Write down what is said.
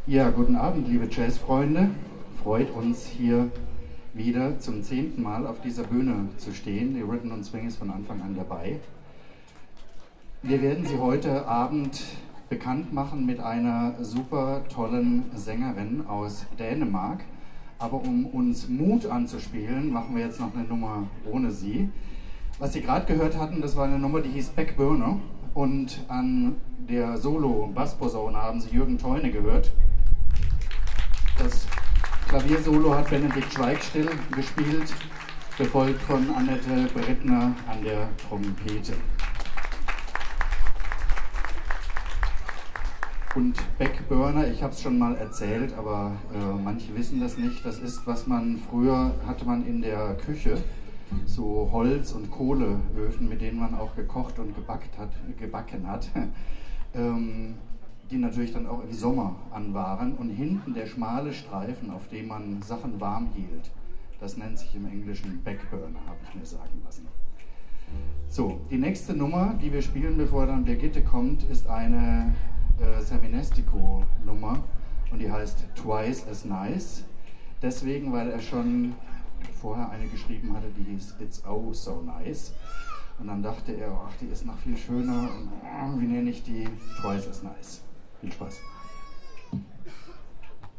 Ja, guten Abend, liebe Jazzfreunde. Freut uns hier wieder zum 10. Mal auf dieser Bühne zu stehen. Die Rhythm & Swing ist von Anfang an dabei. Wir werden Sie heute Abend bekannt machen mit einer super tollen Sängerin aus Dänemark. Aber um uns Mut anzuspielen, machen wir jetzt noch eine Nummer ohne sie. Was Sie gerade gehört hatten, das war eine Nummer, die hieß Back Burner. Und an der Solo-Bassposaune haben Sie Jürgen Theune gehört. Das Klaviersolo hat Benedikt Schweigstill gespielt, gefolgt von Annette Brettner an der Trompete. Und Backburner, ich habe es schon mal erzählt, aber manche wissen das nicht. Das ist, was man früher hatte man in der Küche, so Holz- und Kohleöfen, mit denen man auch gekocht und gebacken hat, die natürlich dann auch im Sommer an waren. Und hinten der schmale Streifen, auf dem man Sachen warm hielt, das nennt sich im Englischen Backburner, habe ich mir sagen lassen. So, die nächste Nummer, die wir spielen, bevor dann Birgitte kommt, ist eine Serminestico-Nummer und die heißt Twice as Nice. Deswegen, weil er schon vorher eine geschrieben hatte, die hieß It's Oh So Nice. Und dann dachte er, ach, die ist noch viel schöner und wie nenne ich die? Twice as Nice. Viel Spaß.